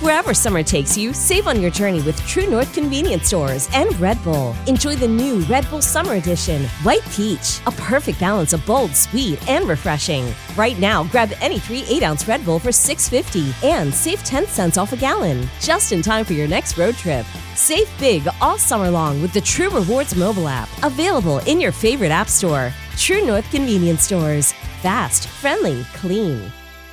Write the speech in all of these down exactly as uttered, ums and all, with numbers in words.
Wherever summer takes you, save on your journey with True North Convenience Stores and Red Bull. Enjoy the new Red Bull Summer Edition, White Peach, a perfect balance of bold, sweet, and refreshing. Right now, grab any three eight-ounce Red Bull for six dollars and fifty cents and save ten cents off a gallon, just in time for your next road trip. Save big all summer long with the True Rewards mobile app, available in your favorite app store. True North Convenience Stores. Fast, friendly, clean.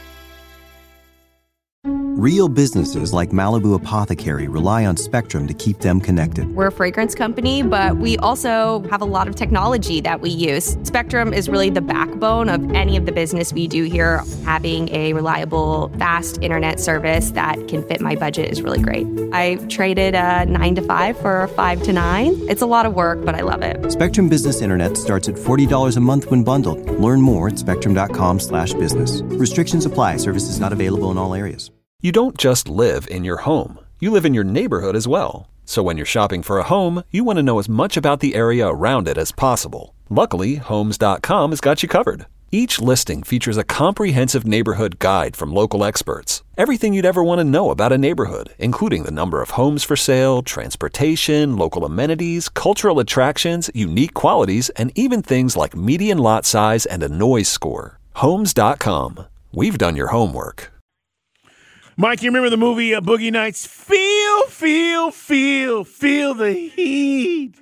Real businesses like Malibu Apothecary rely on Spectrum to keep them connected. We're a fragrance company, but we also have a lot of technology that we use. Spectrum is really the backbone of any of the business we do here. Having a reliable, fast internet service that can fit my budget is really great. I traded a nine to five for a five to nine. It's a lot of work, but I love it. Spectrum Business Internet starts at forty dollars a month when bundled. Learn more at spectrum.com slash business. Restrictions apply. Services not available in all areas. You don't just live in your home. You live in your neighborhood as well. So when you're shopping for a home, you want to know as much about the area around it as possible. Luckily, Homes dot com has got you covered. Each listing features a comprehensive neighborhood guide from local experts. Everything you'd ever want to know about a neighborhood, including the number of homes for sale, transportation, local amenities, cultural attractions, unique qualities, and even things like median lot size and a noise score. Homes dot com. We've done your homework. Mike, you remember the movie uh, Boogie Nights? Feel, feel, feel, feel the heat.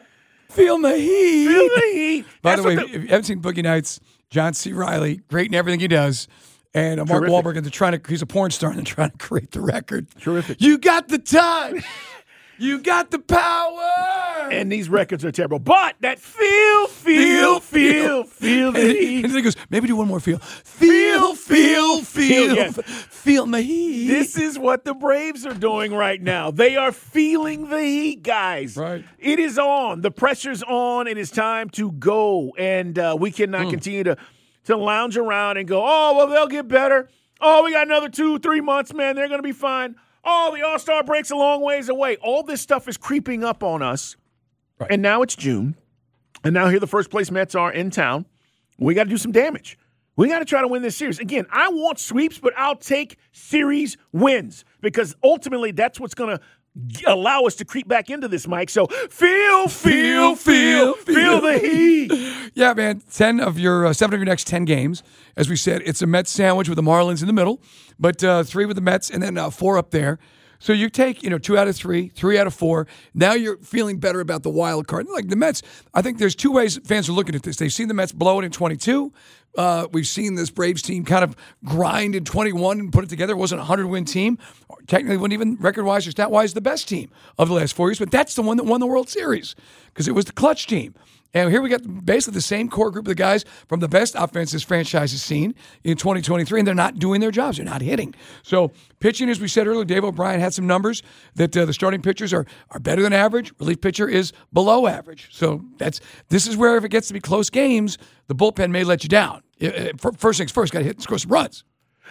Feel the heat. Feel the heat. By That's the way, the- if you haven't seen Boogie Nights, John C. Reilly, great in everything he does. And uh, Mark Terrific. Wahlberg, and they're trying to, he's a porn star, and they're trying to create the record. Terrific. You got the touch. You got the power. And these records are terrible. But that feel, feel, feel, feel the And, heat. and then he goes, maybe do one more feel. Feel, feel, feel. yes. Feel my heat. This is what the Braves are doing right now. They are feeling the heat, guys. Right. It is on. The pressure's on. It is time to go. And uh, we cannot Mm. continue to, to lounge around and go, oh, well, they'll get better. Oh, we got another two, three months, man. They're going to be fine. Oh, the All-Star break's a long ways away. All this stuff is creeping up on us. Right. And now it's June. And now here the first place Mets are in town. We got to do some damage. We got to try to win this series. Again, I want sweeps, but I'll take series wins because ultimately that's what's going to allow us to creep back into this, Mike. So feel, feel, feel, feel the heat. Yeah, man. Ten of your uh, seven of your next ten games, as we said, it's a Mets sandwich with the Marlins in the middle, but uh, three with the Mets and then uh, four up there. So you take, you know, two out of three, three out of four. Now you're feeling better about the wild card. Like the Mets, I think there's two ways fans are looking at this. They've seen the Mets blow it in twenty-two. Uh, we've seen this Braves team kind of grind in twenty-one and put it together. It wasn't a hundred-win team. Technically, wasn't even record-wise or stat-wise the best team of the last four years. But that's the one that won the World Series because it was the clutch team. And here we got basically the same core group of the guys from the best offense this franchise has seen in twenty twenty-three, and they're not doing their jobs. They're not hitting. So pitching, as we said earlier, Dave O'Brien had some numbers that uh, the starting pitchers are are better than average. Relief pitcher is below average. So that's this is where if it gets to be close games, the bullpen may let you down. It, it, first things first, got to hit and score some runs.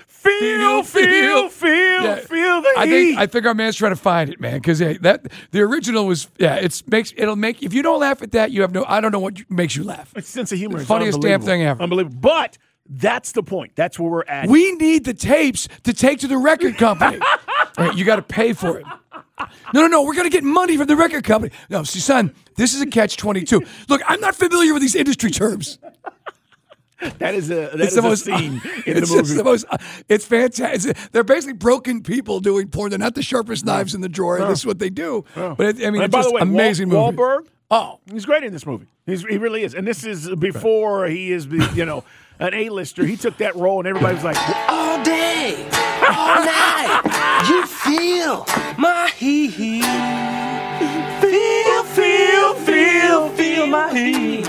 Feel, feel, feel, Yeah. feel the I heat. think I think our man's trying to find it, man, because yeah, that the original was yeah. It's makes it'll make if you don't laugh at that, you have no. I don't know what makes you laugh. It's sense of humor. The is funniest damn unbelievable. thing ever. Unbelievable. But that's the point. That's where we're at. We need the tapes to take to the record company. All right, you got to pay for it. No, no, no. We're going to get money from the record company. No, see, son, this is a catch twenty-two. Look, I'm not familiar with these industry terms. That is a that It's is the a most, scene in it's the movie. just the most. It's fantastic. They're basically broken people doing porn. They're not the sharpest knives in the drawer. No. This is what they do. Oh. But it, I mean, And it's by just the way, amazing Wal- movie. Wahlberg, Oh, he's great in this movie. He's, he really is. And this is before he is, you know, an A-lister. He took that role, and everybody was like, All day, all night, you feel my heat. Feel, feel, feel, feel my heat.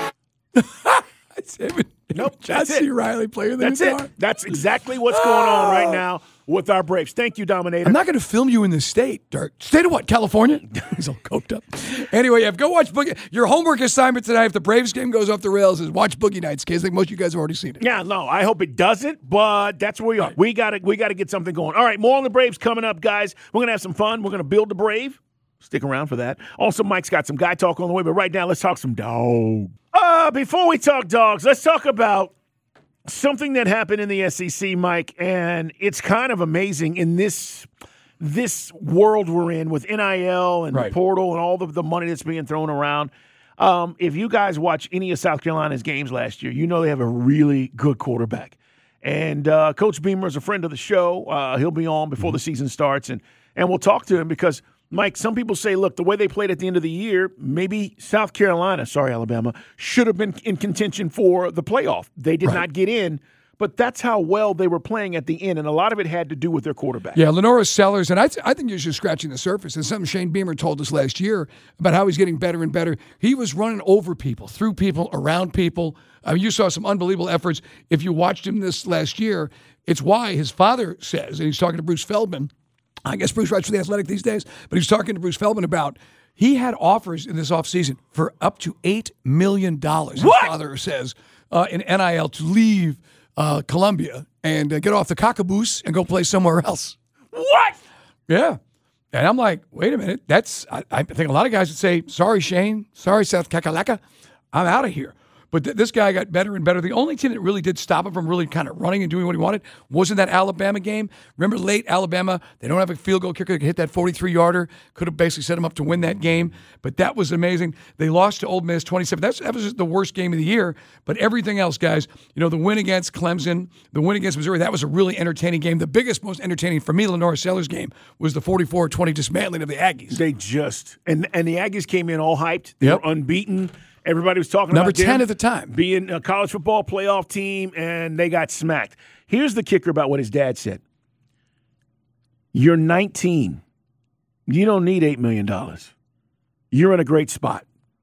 that's him. Nope, John that's C. it. Riley playing the that's guitar. it. That's exactly what's going on right now with our Braves. Thank you, Dominator. I'm not going to film you in this state, Dirk. State of what? California? He's all coked up. Anyway, yeah, go watch Boogie. Your homework assignment tonight, if the Braves game goes off the rails, is watch Boogie Nights. Cause I think most of you guys have already seen it. Yeah, no, I hope it doesn't, but that's where we are. We got to we got to get something going. All right, more on the Braves coming up, guys. We're going to have some fun. We're going to build the Brave. Stick around for that. Also, Mike's got some guy talk on the way, but right now, let's talk some dog. Uh, before we talk dogs, let's talk about something that happened in the S E C, Mike, and it's kind of amazing in this this world we're in with N I L and Right. the portal and all the, the money that's being thrown around. Um, if you guys watch any of South Carolina's games last year, you know they have a really good quarterback. And uh, Coach Beamer is a friend of the show. Uh, he'll be on before the season starts, and and we'll talk to him because, Mike, some people say, look, the way they played at the end of the year, maybe South Carolina, sorry, Alabama, should have been in contention for the playoff. They did Right. not get in, but that's how well they were playing at the end, and a lot of it had to do with their quarterback. Yeah, Lenora Sellers, and I, th- I think you're just scratching the surface. And something Shane Beamer told us last year about how he's getting better and better. He was running over people, through people, around people. I mean, you saw some unbelievable efforts. If you watched him this last year, it's why his father says, and he's talking to Bruce Feldman. I guess Bruce writes for The Athletic these days, but he's talking to Bruce Feldman about he had offers in this offseason for up to eight million dollars, his father says, uh, in N I L to leave uh, Columbia and uh, get off the cockaboose and go play somewhere else. What? Yeah. And I'm like, wait a minute. That's, I, I think a lot of guys would say, sorry, Shane. Sorry, South Kakalaka. I'm out of here. But th- this guy got better and better. The only team that really did stop him from really kind of running and doing what he wanted wasn't that Alabama game. Remember late Alabama, they don't have a field goal kicker that could hit that forty-three-yarder. Could have basically set him up to win that game. But that was amazing. They lost to Ole Miss twenty-seven. That's, that was the worst game of the year. But everything else, guys, you know, the win against Clemson, the win against Missouri, that was a really entertaining game. The biggest, most entertaining for me, Lenora Sellers game, was the forty-four twenty dismantling of the Aggies. They just and and the Aggies came in all hyped. They Yep. were unbeaten. Everybody was talking Number about them ten at the time. being a college football playoff team, and they got smacked. Here's the kicker about what his dad said. You're nineteen. You don't need eight million dollars. You're in a great spot.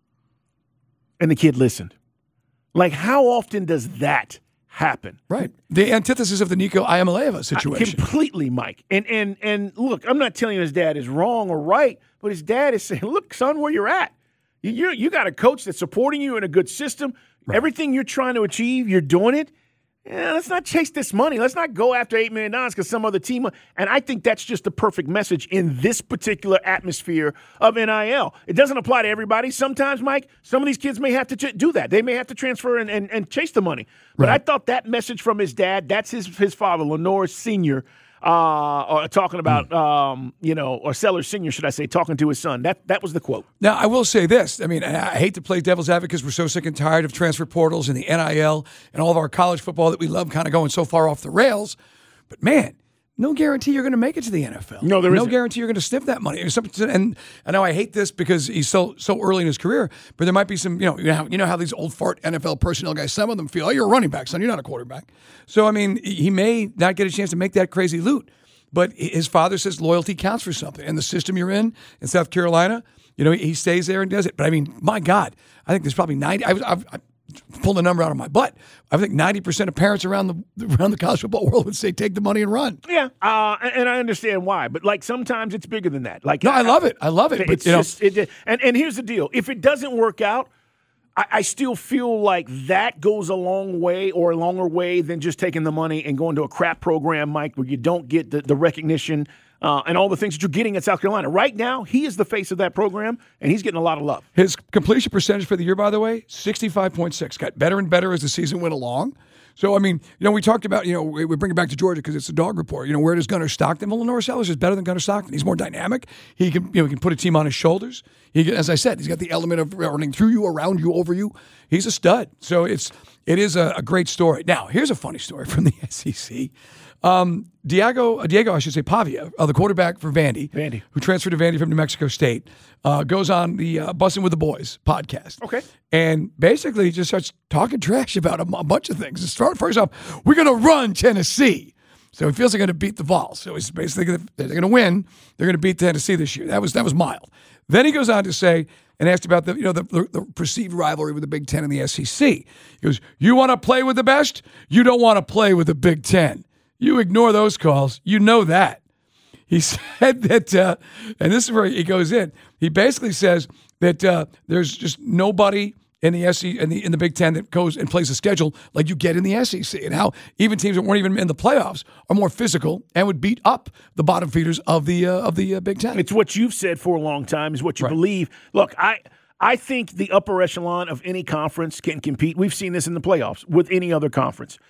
And the kid listened. Like, how often does that happen? Right. The antithesis of the Nico Iamaleava situation. Completely, Mike. And and and look, I'm not telling you his dad is wrong or right, but his dad is saying, look, son, where you're at. You you you got a coach that's supporting you in a good system. Right. Everything you're trying to achieve, you're doing it. Yeah, let's not chase this money. Let's not go after eight million dollars because some other team. And I think that's just the perfect message in this particular atmosphere of N I L. It doesn't apply to everybody. Sometimes, Mike, some of these kids may have to ch- do that. They may have to transfer and, and, and chase the money. But right. I thought that message from his dad, that's his his father, Lenore Senior, uh, or talking about, mm. um, you know, or Sellers Senior, should I say, talking to his son. That that was the quote. Now, I will say this. I mean, I hate to play devil's advocate because we're so sick and tired of transfer portals and the N I L and all of our college football that we love kind of going so far off the rails. But, man, no guarantee you're going to make it to the N F L. No, there no isn't. guarantee you're going to sniff that money. And I know I hate this because he's so so early in his career, but there might be some, you know, you know how, you know how these old fart N F L personnel guys, some of them feel, oh, you're a running back, son, you're not a quarterback. So, I mean, he may not get a chance to make that crazy loot. But his father says loyalty counts for something. And the system you're in, in South Carolina, you know, he stays there and does it. But, I mean, my God, I think there's probably ninety – I was I've, I pulled the number out of my butt. I think ninety percent of parents around the around the college football world would say take the money and run. Yeah, uh, and I understand why. But, like, sometimes it's bigger than that. Like, No, I love it. I love it. It's but, you know, just it, and, and here's the deal. If it doesn't work out, I, I still feel like that goes a long way or a longer way than just taking the money and going to a crap program, Mike, where you don't get the, the recognition uh, and all the things that you're getting at South Carolina. Right now, he is the face of that program, and he's getting a lot of love. His completion percentage for the year, by the way, sixty-five point six. Got better and better as the season went along. So, I mean, you know, we talked about, you know, we bring it back to Georgia because it's a dog report. You know, where does Gunnar Stockton? Well, Lenore Sellers is better than Gunnar Stockton. He's more dynamic. He can, you know, he can put a team on his shoulders. He can, as I said, he's got the element of running through you, around you, over you. He's a stud. So it's it is a, a great story. Now, here's a funny story from the S E C. Um, Diego, uh, Diego, I should say, Pavia, uh, the quarterback for Vandy, Vandy, who transferred to Vandy from New Mexico State, uh, goes on the uh, Bussin' with the Boys podcast. Okay. And basically just starts talking trash about a, a bunch of things. Start, first off, we're going to run Tennessee. So he feels they're going to beat the Vols. So he's basically gonna, they're going to win. They're going to beat Tennessee this year. That was that was mild. Then he goes on to say and asked about the you know the, the, the perceived rivalry with the Big Ten and the S E C. He goes, "You want to play with the best? You don't want to play with the Big Ten. You ignore those calls. You know that." He said that, uh, and this is where he goes in. He basically says that uh, there's just nobody in the S E C in the in the Big Ten that goes and plays a schedule like you get in the S E C, and how even teams that weren't even in the playoffs are more physical and would beat up the bottom feeders of the uh, of the uh, Big Ten. It's what you've said for a long time. Is what you Right. believe. Look, I. I think the upper echelon of any conference can compete. We've seen this in the playoffs with any other conference.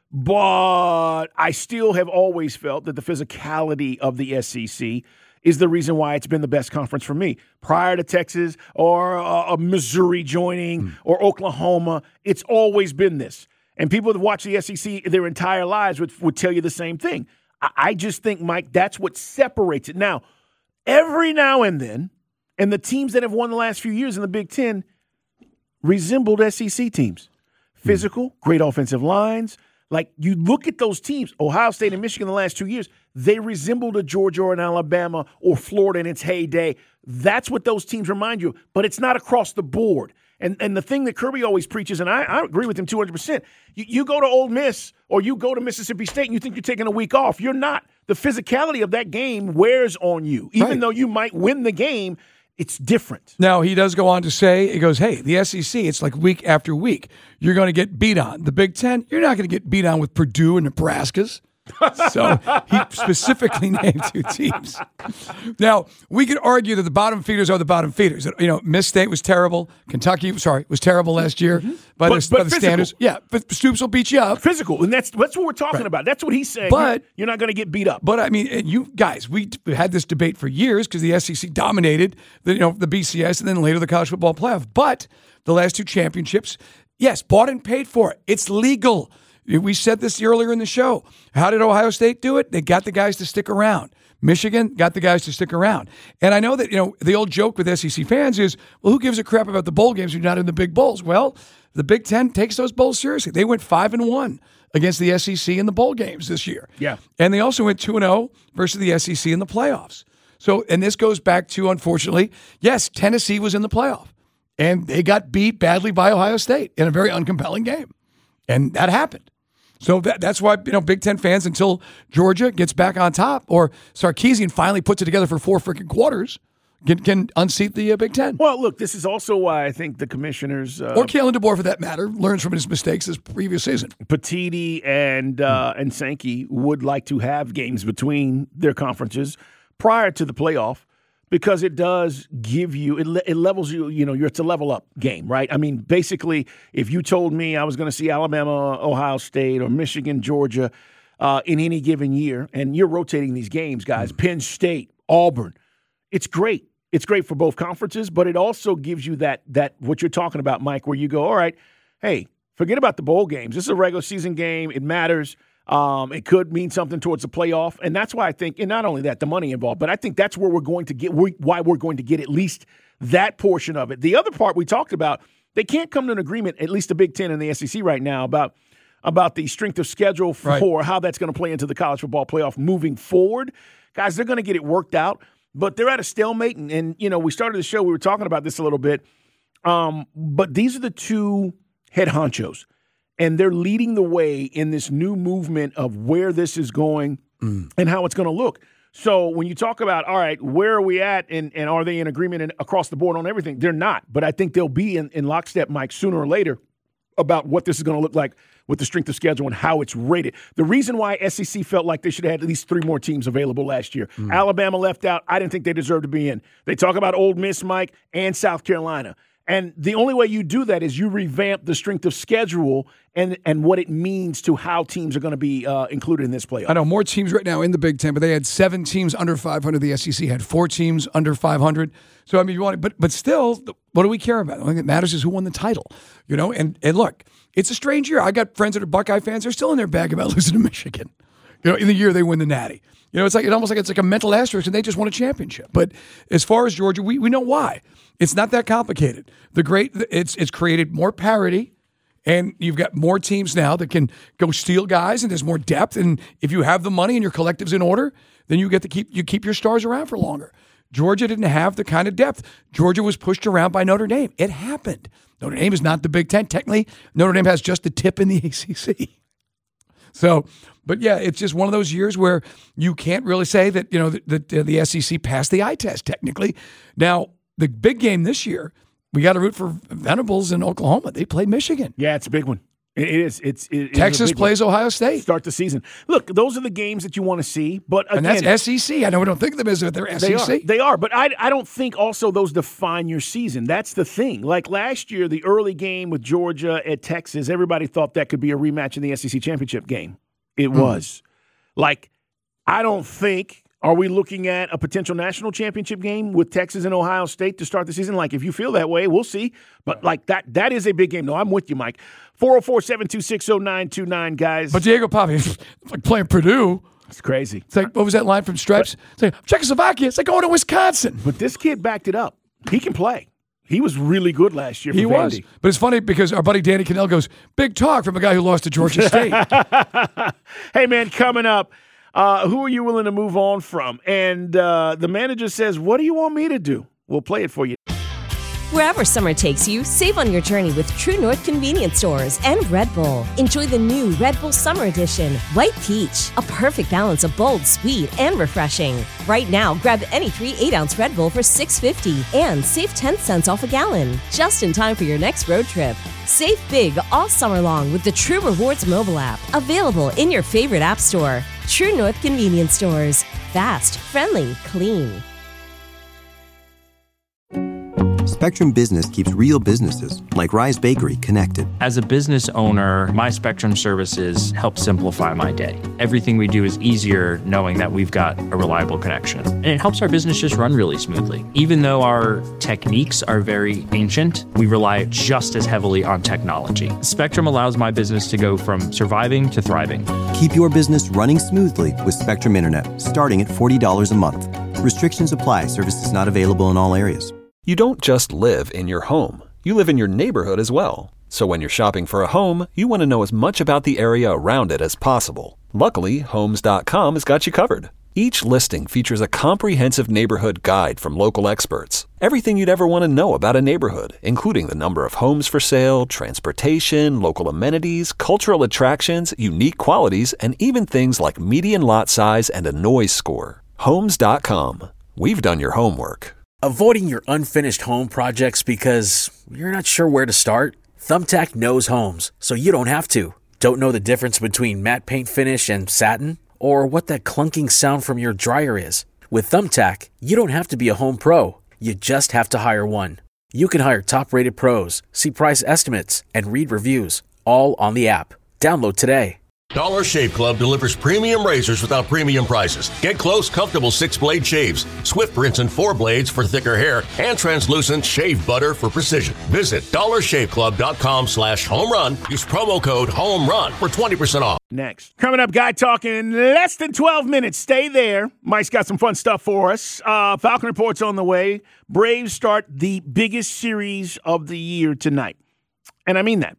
But I still have always felt that the physicality of the S E C is the reason why it's been the best conference for me. Prior to Texas or uh, Missouri joining mm. or Oklahoma, it's always been this. And people that watch the S E C their entire lives would, would tell you the same thing. I, I just think, Mike, that's what separates it. Now, every now and then, and the teams that have won the last few years in the Big Ten resembled S E C teams. Physical, mm. great offensive lines. Like, you look at those teams, Ohio State and Michigan the last two years, they resembled a Georgia or an Alabama or Florida in its heyday. That's what those teams remind you of. But it's not across the board. And and the thing that Kirby always preaches, and I, I agree with him two hundred percent, you, you go to Ole Miss or you go to Mississippi State and you think you're taking a week off. You're not. The physicality of that game wears on you. Even right. though you might win the game, it's different. Now, he does go on to say, he goes, hey, the S E C, it's like week after week. You're going to get beat on. The Big Ten, you're not going to get beat on with Purdue and Nebraska's. So he specifically named two teams. Now, we could argue that the bottom feeders are the bottom feeders. You know, Miss State was terrible. Kentucky, sorry, was terrible last year mm-hmm. by, but, the, but by the standards. Yeah, but Stoops will beat you up. Physical, and that's that's what we're talking right. about. That's what he's saying. But you're, you're not going to get beat up. But, I mean, and you guys, we had this debate for years because the S E C dominated the, you know, the B C S and then later the college football playoff. But the last two championships, yes, bought and paid for it. It's legal. We said this earlier in the show. How did Ohio State do it? They got the guys to stick around. Michigan got the guys to stick around. And I know that, you know, the old joke with S E C fans is, well, who gives a crap about the bowl games if you're not in the big bowls? Well, the Big Ten takes those bowls seriously. They went five and one against the S E C in the bowl games this year. Yeah. And they also went two and oh versus the S E C in the playoffs. So, and this goes back to, unfortunately, yes, Tennessee was in the playoff. And they got beat badly by Ohio State in a very uncompelling game. And that happened. So that, that's why, you know, Big Ten fans, until Georgia gets back on top or Sarkisian finally puts it together for four freaking quarters, can, can unseat the uh, Big Ten. Well, look, this is also why I think the commissioners uh, or Kalen DeBoer, for that matter, learns from his mistakes this previous season. Petiti and uh, and Sankey would like to have games between their conferences prior to the playoff, because it does give you, it, le- it levels you, you know, you're, it's a level up game, right? I mean, basically, if you told me I was going to see Alabama, Ohio State, or Michigan, Georgia uh, in any given year, and you're rotating these games, guys, Penn State, Auburn, it's great. It's great for both conferences, but it also gives you that, that what you're talking about, Mike, where you go, all right, hey, forget about the bowl games. This is a regular season game. It matters. Um, it could mean something towards the playoff. And that's why I think, and not only that, the money involved, but I think that's where we're going to get, why we're going to get at least that portion of it. The other part we talked about, they can't come to an agreement, at least the Big Ten and the S E C right now, about, about the strength of schedule for right. how that's going to play into the college football playoff moving forward. Guys, they're going to get it worked out, but they're at a stalemate. And, and, you know, we started the show, we were talking about this a little bit, um, but these are the two head honchos. And they're leading the way in this new movement of where this is going mm. and how it's going to look. So when you talk about, all right, where are we at, and, and are they in agreement in, across the board on everything? They're not. But I think they'll be in, in lockstep, Mike, sooner or later about what this is going to look like with the strength of schedule and how it's rated. The reason why S E C felt like they should have had at least three more teams available last year. Mm. Alabama left out. I didn't think they deserved to be in. They talk about Ole Miss, Mike, and South Carolina. And the only way you do that is you revamp the strength of schedule and and what it means to how teams are going to be uh, included in this playoff. I know more teams right now in the Big Ten, but they had seven teams under five hundred. The S E C had four teams under five hundred. So, I mean, you want it, but but still, what do we care about? The only thing that matters is who won the title, you know? And, and look, it's a strange year. I got friends that are Buckeye fans. They're still in their bag about losing to Michigan, you know, in the year they win the Natty. You know, it's like, it's almost like it's like a mental asterisk, and they just won a championship. But as far as Georgia, we, we know why. It's not that complicated. The great, it's it's created more parity, and you've got more teams now that can go steal guys, and there's more depth. And if you have the money and your collective's in order, then you get to keep you keep your stars around for longer. Georgia didn't have the kind of depth. Georgia was pushed around by Notre Dame. It happened. Notre Dame is not the Big Ten. Technically, Notre Dame has just the tip in the A C C. So, but yeah, it's just one of those years where you can't really say that, you know, the, the, the S E C passed the eye test technically. Now, the big game this year, we got to root for Venables in Oklahoma. They played Michigan. Yeah, it's a big one. It is. It's it, Texas it's plays Ohio State. Start the season. Look, those are the games that you want to see. But again, and that's S E C. I know we don't think of them as if they're S E C. They are. They are. But I, I don't think also those define your season. That's the thing. Like last year, the early game with Georgia at Texas, everybody thought that could be a rematch in the S E C championship game. It mm. was. Like, I don't think. Are we looking at a potential national championship game with Texas and Ohio State to start the season? Like, if you feel that way, we'll see. But, like, that that is a big game. No, I'm with you, Mike. four oh four, seven two six, oh nine two nine, guys. But Diego Pavi, it's like playing Purdue. It's crazy. It's like, what was that line from Stripes? It's like, Czechoslovakia, it's like going to Wisconsin. But this kid backed it up. He can play. He was really good last year for He Vandy. was. But it's funny because our buddy Danny Cannell goes, big talk from a guy who lost to Georgia State. Hey, man, coming up. Uh, who are you willing to move on from? And uh, the manager says, what do you want me to do? We'll play it for you. Wherever summer takes you, save on your journey with True North Convenience Stores and Red Bull. Enjoy the new Red Bull Summer Edition, White Peach, a perfect balance of bold, sweet, and refreshing. Right now, grab any three eight-ounce Red Bull for six fifty and save ten cents off a gallon, just in time for your next road trip. Save big all summer long with the True Rewards mobile app, available in your favorite app store. True North Convenience Stores. Fast, friendly, clean. Spectrum Business keeps real businesses, like Rise Bakery, connected. As a business owner, my Spectrum services help simplify my day. Everything we do is easier knowing that we've got a reliable connection. And it helps our business just run really smoothly. Even though our techniques are very ancient, we rely just as heavily on technology. Spectrum allows my business to go from surviving to thriving. Keep your business running smoothly with Spectrum Internet, starting at forty dollars a month. Restrictions apply. Services not available in all areas. You don't just live in your home. You live in your neighborhood as well. So when you're shopping for a home, you want to know as much about the area around it as possible. Luckily, Homes dot com has got you covered. Each listing features a comprehensive neighborhood guide from local experts. Everything you'd ever want to know about a neighborhood, including the number of homes for sale, transportation, local amenities, cultural attractions, unique qualities, and even things like median lot size and a noise score. Homes dot com. We've done your homework. Avoiding your unfinished home projects because you're not sure where to start? Thumbtack knows homes, so you don't have to. Don't know the difference between matte paint finish and satin? Or what that clunking sound from your dryer is? With Thumbtack, you don't have to be a home pro. You just have to hire one. You can hire top-rated pros, see price estimates, and read reviews, all on the app. Download today. Dollar Shave Club delivers premium razors without premium prices. Get close, comfortable six-blade shaves, swift rinse and four blades for thicker hair, and translucent shave butter for precision. Visit dollar shave club dot com slash home run. Use promo code HOMERUN for twenty percent off. Next. Coming up, Guy Talking in less than twelve minutes. Stay there. Mike's got some fun stuff for us. Uh, Falcon Report's on the way. Braves start the biggest series of the year tonight. And I mean that.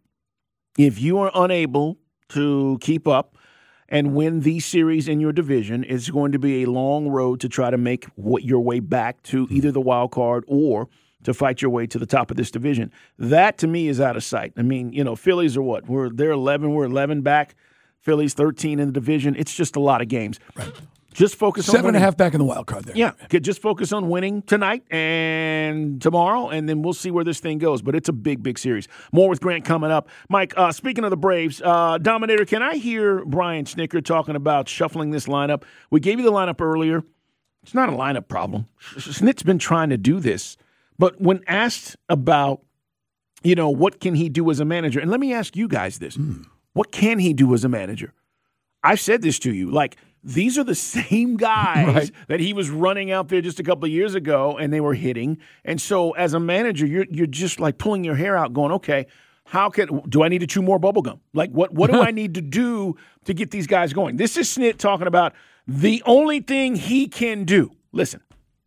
If you are unable to keep up and win the series in your division, it's going to be a long road to try to make what your way back to either the wild card or to fight your way to the top of this division. That, to me, is out of sight. I mean, you know, Phillies are what? We're they're eleven. We're eleven back. Phillies thirteen in the division. It's just a lot of games. Right. Just focus on Seven winning. and a half back in the wild card there. Yeah, just focus on winning tonight and tomorrow, and then we'll see where this thing goes. But it's a big, big series. More with Grant coming up. Mike, uh, speaking of the Braves, uh, Dominator, can I hear Brian Snitker talking about shuffling this lineup? We gave you the lineup earlier. It's not a lineup problem. Snit's been trying to do this. But when asked about, you know, what can he do as a manager, and let me ask you guys this. Mm. What can he do as a manager? I've said this to you, like, these are the same guys right. that he was running out there just a couple of years ago, and they were hitting. And so as a manager, you're you're just like pulling your hair out going, okay, how can do I need to chew more bubble gum? Like, what, what do I need to do to get these guys going? This is Snit talking about the only thing he can do. Listen.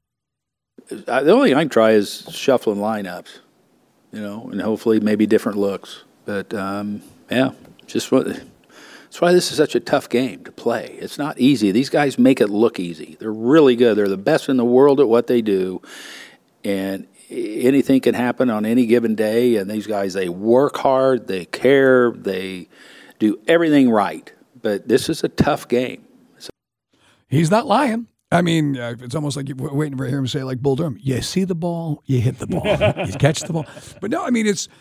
The only thing I can try is shuffling lineups, you know, and hopefully maybe different looks. But, um, yeah, just what – that's why this is such a tough game to play. It's not easy. These guys make it look easy. They're really good. They're the best in the world at what they do, and anything can happen on any given day. And these guys, they work hard, they care, they do everything right. But this is a tough game. So- He's not lying. I mean, uh, it's almost like you're waiting for him to say, like Bull Durham, you see the ball, you hit the ball, you catch the ball. But no, I mean, it's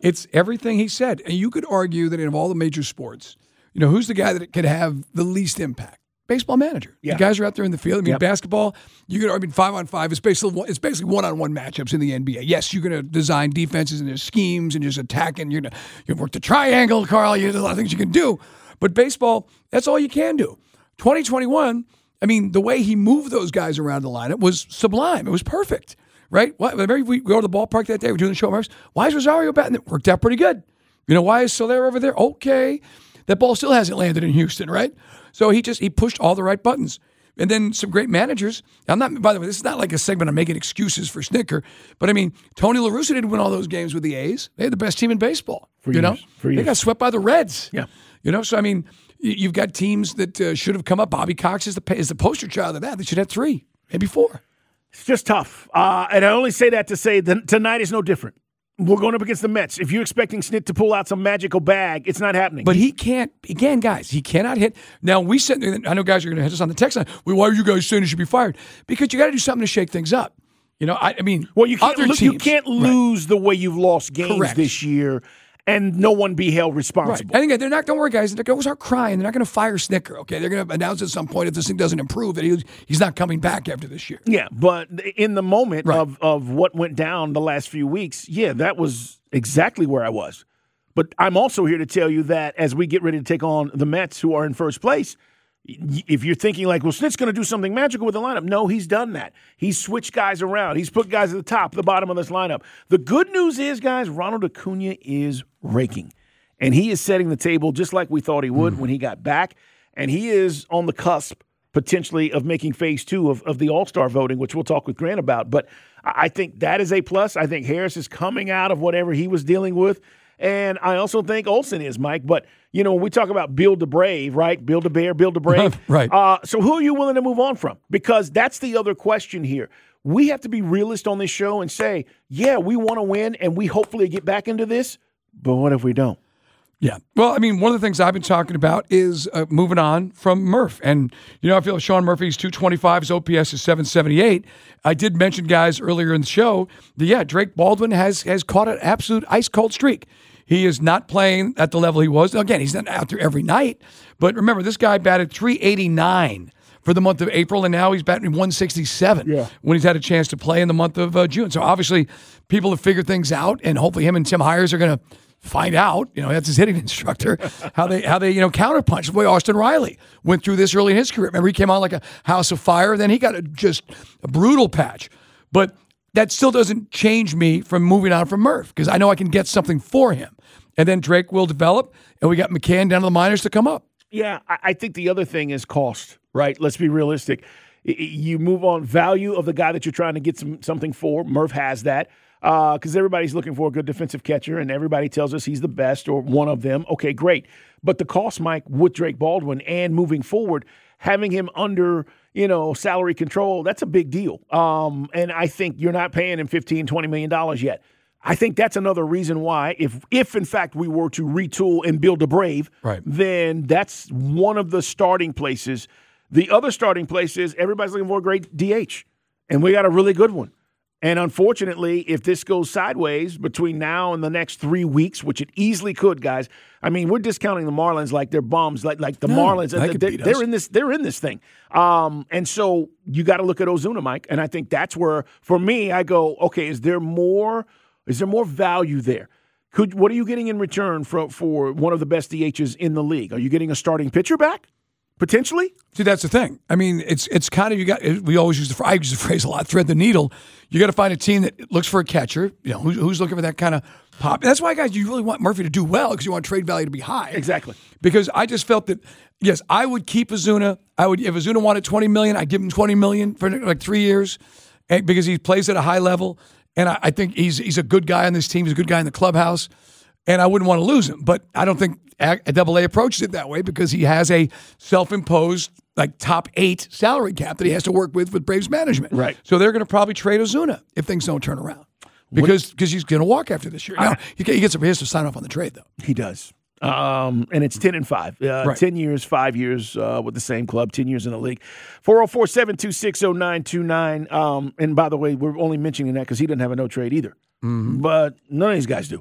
It's everything he said. And you could argue that in all the major sports, you know, who's the guy that could have the least impact? Baseball manager. Yeah. The guys are out there in the field. I mean, Yep. basketball, you could, I mean, five on five, it's basically one, it's basically one-on-one matchups in the N B A. Yes, you're going to design defenses and there's schemes and just attacking. You're going to you work the triangle, Carl. There's a lot of things you can do. But baseball, that's all you can do. twenty twenty-one, I mean, the way he moved those guys around the lineup was sublime. It was perfect, right? Why, remember we go to the ballpark that day, we're doing the show. Why is Rosario batting? It worked out pretty good. You know, why is Soler over there? Okay. That ball still hasn't landed in Houston, right? So he just he pushed all the right buttons. And then some great managers. I'm not, by the way, this is not like a segment I'm making excuses for Snicker, but I mean, Tony La Russa didn't win all those games with the A's. They had the best team in baseball. For you years. know, For they years. got swept by the Reds. Yeah. You know, so I mean, y- you've got teams that uh, should have come up. Bobby Cox is the is the poster child of that. They should have three, maybe four. It's just tough. Uh, and I only say that to say that tonight is no different. We're going up against the Mets. If you're expecting Snit to pull out some magical bag, it's not happening. But he can't, again, guys, he cannot hit. Now, we said, I know guys are going to hit us on the text line. Well, why are you guys saying he should be fired? Because you got to do something to shake things up. You know, I, I mean, well, you can't, other lo- teams, you can't lose right. the way you've lost games Correct. this year and no one be held Right. responsible. I think they're not, don't worry, guys. They're going to start crying. They're not going to fire Snicker, okay? They're going to announce at some point if this thing doesn't improve that he, he's not coming back after this year. Yeah, but in the moment Right. of, of what went down the last few weeks, yeah, that was exactly where I was. But I'm also here to tell you that as we get ready to take on the Mets, who are in first place, y- if you're thinking like, well, Snit's going to do something magical with the lineup, no, he's done that. He's switched guys around. He's put guys at the top, the bottom of this lineup. The good news is, guys, Ronald Acuna is raking. And he is setting the table just like we thought he would mm. when he got back. And he is on the cusp, potentially, of making phase two of, of the All-Star voting, which we'll talk with Grant about. But I think that is a plus. I think Harris is coming out of whatever he was dealing with. And I also think Olsen is, Mike. But, you know, when we talk about build the brave, right? Build a bear, build a brave. Right. Uh, so who are you willing to move on from? Because that's the other question here. We have to be realist on this show and say, yeah, we want to win, and we hopefully get back into this. But what if we don't? Yeah. Well, I mean, one of the things I've been talking about is uh, moving on from Murph. And, you know, I feel Sean Murphy's two twenty-five, his O P S is seven seventy-eight. I did mention, guys, earlier in the show that, yeah, Drake Baldwin has has caught an absolute ice-cold streak. He is not playing at the level he was. Again, he's not out there every night. But remember, this guy batted three eighty-nine for the month of April, and now he's batting one sixty-seven yeah. when he's had a chance to play in the month of uh, June. So obviously, people have figured things out, and hopefully him and Tim Hires are going to find out, you know, that's his hitting instructor, how they, how they, you know, counterpunch. The way Austin Riley went through this early in his career. Remember, he came on like a house of fire, then he got a, just a brutal patch. But that still doesn't change me from moving on from Murph, because I know I can get something for him. And then Drake will develop, and we got McCann down to the minors to come up. Yeah, I think the other thing is cost, right? Let's be realistic. You move on value of the guy that you're trying to get some something for. Murph has that. Because uh, everybody's looking for a good defensive catcher, and everybody tells us he's the best or one of them. Okay, great. But the cost, Mike, with Drake Baldwin and moving forward, having him under, you know, salary control, that's a big deal. Um, and I think you're not paying him fifteen, twenty million dollars yet. I think that's another reason why, if, if in fact, we were to retool and build a Brave, right. then that's one of the starting places. The other starting place is everybody's looking for a great D H, and we got a really good one. And unfortunately, if this goes sideways between now and the next three weeks, which it easily could, guys. I mean, we're discounting the Marlins like they're bums, like like the no, Marlins. They they're, they're in this. They're in this thing. Um, and so you got to look at Ozuna, Mike. And I think that's where, for me, I go, okay, is there more? Is there more value there? Could what are you getting in return for for one of the best D Hs in the league? Are you getting a starting pitcher back? Potentially? See, that's the thing. I mean, it's it's kind of, you got, we always use the, I use the phrase a lot, thread the needle. You got to find a team that looks for a catcher, you know, who's, who's looking for that kind of pop. And that's why, guys, you really want Murphy to do well, because you want trade value to be high. Exactly. Because I just felt that, yes, I would keep Ozuna. I would, if Ozuna wanted twenty million dollars, I'd give him twenty million dollars for like three years, and, because he plays at a high level. And I, I think he's he's a good guy on this team. He's a good guy in the clubhouse. And I wouldn't want to lose him. But I don't think a Double A approaches it that way, because he has a self-imposed, like, top eight salary cap that he has to work with with Braves management. Right. So they're going to probably trade Ozuna if things don't turn around, because because he's going to walk after this year. Now, he gets, he has to sign off on the trade, though. He does. Um, and it's ten and five. Uh, right. ten years, five years uh, with the same club, ten years in the league. four oh four, seven two six, oh nine two nine. Um, and by the way, we're only mentioning that because he doesn't have a no trade either. Mm-hmm. But none of these guys do.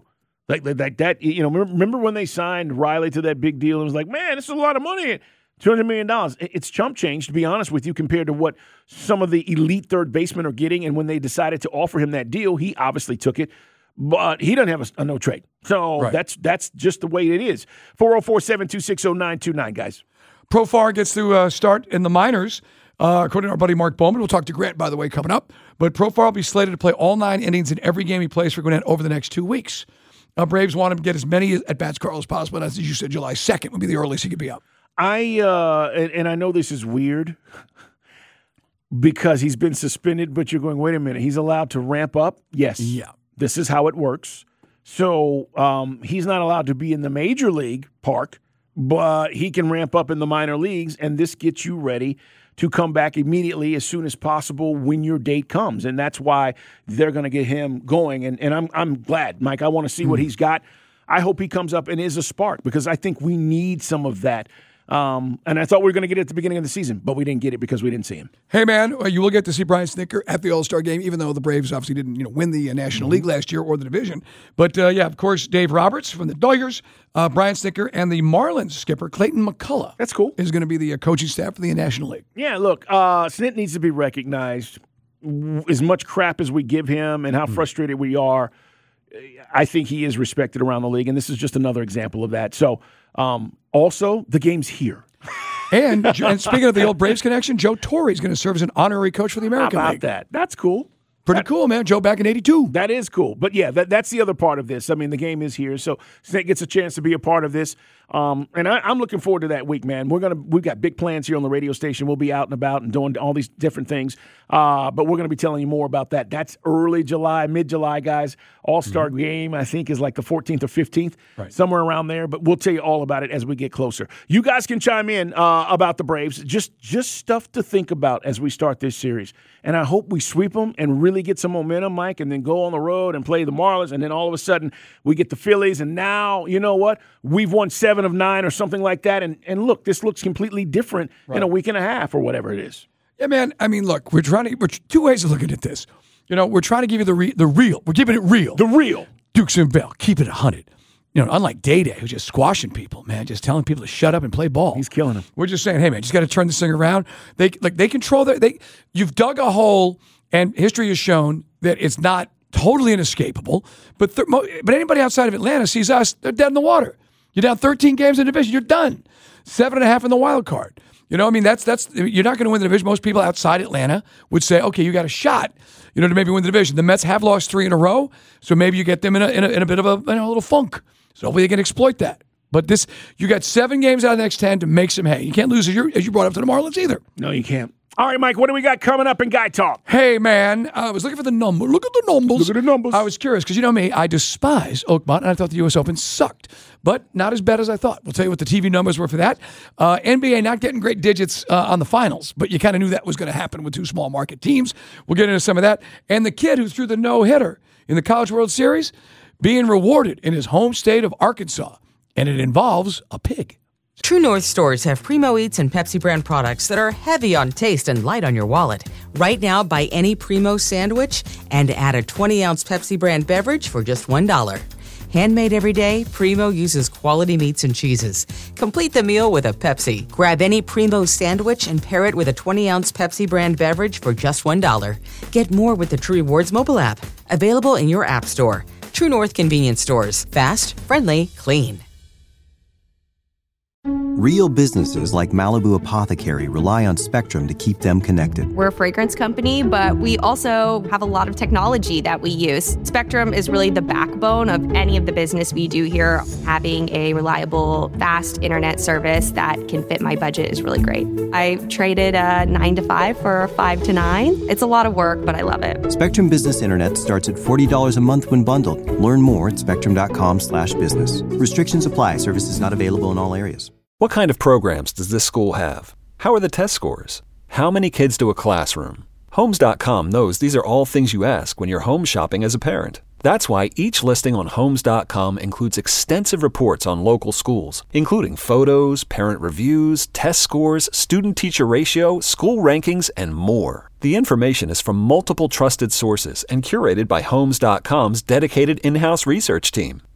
Like, like that, you know, remember when they signed Riley to that big deal? It was like, man, this is a lot of money. two hundred million dollars. It's chump change, to be honest with you, compared to what some of the elite third basemen are getting. And when they decided to offer him that deal, he obviously took it. But he doesn't have a, a no trade. So right. that's that's just the way it is. four oh four, seven two six, oh nine two nine, guys. Profar gets to uh, start in the minors. Uh, according to our buddy Mark Bowman, we'll talk to Grant, by the way, coming up. But Profar will be slated to play all nine innings in every game he plays for Gwinnett over the next two weeks. Uh, Braves want him to get as many at-bats, Carl, as possible. And as you said, July second would be the earliest he could be up. I uh, and, and I know this is weird because he's been suspended, but you're going, wait a minute, he's allowed to ramp up? Yes. Yeah. This is how it works. So um, he's not allowed to be in the major league park, but he can ramp up in the minor leagues, and this gets you ready to come back immediately as soon as possible when your date comes. And that's why they're going to get him going. And, and I'm I'm glad, Mike. I want to see mm-hmm. what he's got. I hope he comes up and is a spark because I think we need some of that. Um, and I thought we were going to get it at the beginning of the season, but we didn't get it because we didn't see him. Hey, man, you will get to see Brian Snitker at the All-Star game, even though the Braves obviously didn't you know, win the uh, National mm-hmm. League last year or the division. But, uh, yeah, of course, Dave Roberts from the Dodgers, uh, Brian Snitker, and the Marlins skipper, Clayton McCullough. That's cool. Is going to be the uh, coaching staff for the National League. Yeah, look, uh, Snit needs to be recognized. As much crap as we give him and how mm-hmm. frustrated we are, I think he is respected around the league, and this is just another example of that. So, um, also, the game's here. And, and speaking of the old Braves connection, Joe Torre is going to serve as an honorary coach for the American How about League. that? That's cool. Pretty that, cool, man. Joe back in eighty-two. That is cool. But, yeah, that, that's the other part of this. I mean, the game is here, so Snake gets a chance to be a part of this. Um, and I, I'm looking forward to that week, man. We're gonna we've got big plans here on the radio station. We'll be out and about and doing all these different things. Uh, but we're going to be telling you more about that. That's early July, mid-July, guys. All-Star mm-hmm. game, I think, is like the fourteenth or fifteenth, right. somewhere around there. But we'll tell you all about it as we get closer. You guys can chime in uh, about the Braves. Just, just stuff to think about as we start this series. And I hope we sweep them and really get some momentum, Mike, and then go on the road and play the Marlins. And then all of a sudden we get the Phillies. And now, you know what? We've won seven of nine or something like that. And, and look, this looks completely different right. in a week and a half or whatever it is. Yeah, man. I mean, look, we're trying to, we're two ways of looking at this. You know, we're trying to give you the re, the real. We're keeping it real. The real. Dukes and Bell, keep it one hundred. You know, unlike Day Day, who's just squashing people, man, just telling people to shut up and play ball. He's killing them. We're just saying, hey, man, just got to turn this thing around. They like they control their. They you've dug a hole, and history has shown that it's not totally inescapable. But th- but anybody outside of Atlanta sees us, they're dead in the water. You're down thirteen games in the division, you're done. Seven and a half in the wild card. You know, I mean, that's that's you're not going to win the division. Most people outside Atlanta would say, okay, you got a shot, you know, to maybe win the division. The Mets have lost three in a row, so maybe you get them in a in a, in a bit of a, you know, a little funk. So hopefully they can exploit that. But this, you got seven games out of the next ten to make some hay. You can't lose as, as you brought up to the Marlins either. No, you can't. All right, Mike, what do we got coming up in Guy Talk? Hey, man, I was looking for the number. Look at the numbers. Look at the numbers. I was curious because, you know me, I despise Oakmont, and I thought the U S Open sucked. But not as bad as I thought. We'll tell you what the T V numbers were for that. Uh, N B A not getting great digits uh, on the finals, but you kind of knew that was going to happen with two small market teams. We'll get into some of that. And the kid who threw the no-hitter in the College World Series being rewarded in his home state of Arkansas. And it involves a pig. True North stores have Primo Eats and Pepsi brand products that are heavy on taste and light on your wallet. Right now, buy any Primo sandwich and add a twenty-ounce Pepsi brand beverage for just one dollar. Handmade every day, Primo uses quality meats and cheeses. Complete the meal with a Pepsi. Grab any Primo sandwich and pair it with a twenty-ounce Pepsi brand beverage for just one dollar. Get more with the True Rewards mobile app. Available in your app store. True North convenience stores. Fast, friendly, clean. Real businesses like Malibu Apothecary rely on Spectrum to keep them connected. We're a fragrance company, but we also have a lot of technology that we use. Spectrum is really the backbone of any of the business we do here. Having a reliable, fast internet service that can fit my budget is really great. I traded a nine to five for a five to nine. It's a lot of work, but I love it. Spectrum Business Internet starts at forty dollars a month when bundled. Learn more at spectrum.com slash business. Restrictions apply. Services not available in all areas. What kind of programs does this school have? How are the test scores? How many kids do a classroom? Homes dot com knows these are all things you ask when you're home shopping as a parent. That's why each listing on Homes dot com includes extensive reports on local schools, including photos, parent reviews, test scores, student-teacher ratio, school rankings, and more. The information is from multiple trusted sources and curated by Homes dot com's dedicated in-house research team.